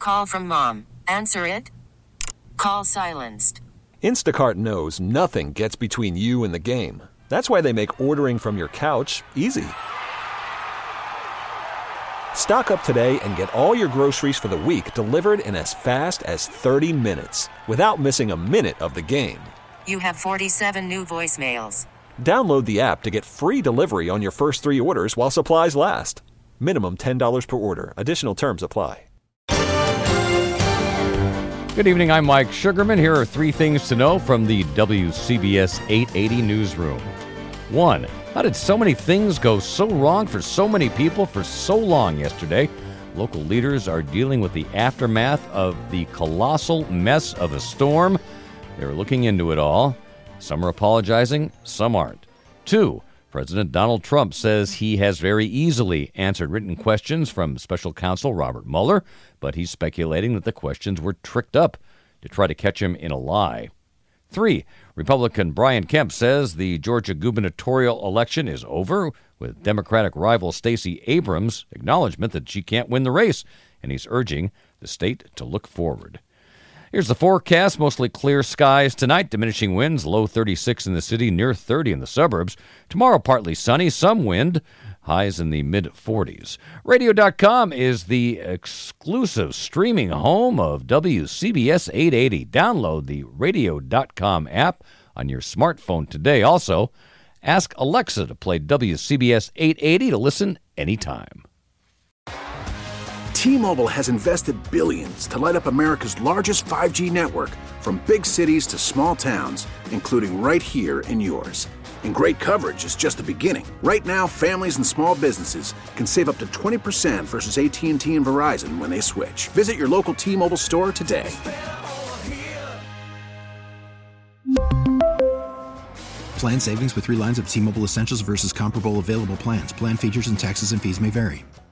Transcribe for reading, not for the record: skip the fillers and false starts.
call from mom. Answer it. Call silenced. Instacart knows nothing gets between you and the game. That's why they make ordering from your couch easy. Stock up today and get all your groceries for the week delivered in as fast as 30 minutes without missing a minute of the game. You have 47 new voicemails. Download the app to get free delivery on your first 3 orders while supplies last. Minimum $10 per order. Additional terms apply. Good evening, I'm Mike Sugarman. Here are 3 things to know from the WCBS 880 newsroom. 1. How did so many things go so wrong for so many people for so long yesterday? Local leaders are dealing with the aftermath of the colossal mess of a storm. They're looking into it all. Some are apologizing, some aren't. 2. President Donald Trump says he has very easily answered written questions from special counsel Robert Mueller, but he's speculating that the questions were tricked up to try to catch him in a lie. 3. Republican Brian Kemp says the Georgia gubernatorial election is over, with Democratic rival Stacey Abrams' acknowledgement that she can't win the race, and he's urging the state to look forward. Here's the forecast. Mostly clear skies tonight, diminishing winds, low 36 in the city, near 30 in the suburbs. Tomorrow, partly sunny, some wind, highs in the mid-40s. Radio.com is the exclusive streaming home of WCBS 880. Download the Radio.com app on your smartphone today. Also, ask Alexa to play WCBS 880 to listen anytime. T-Mobile has invested billions to light up America's largest 5G network, from big cities to small towns, including right here in yours. And great coverage is just the beginning. Right now, families and small businesses can save up to 20% versus AT&T and Verizon when they switch. Visit your local T-Mobile store today. Plan savings with 3 lines of T-Mobile Essentials versus comparable available plans. Plan features and taxes and fees may vary.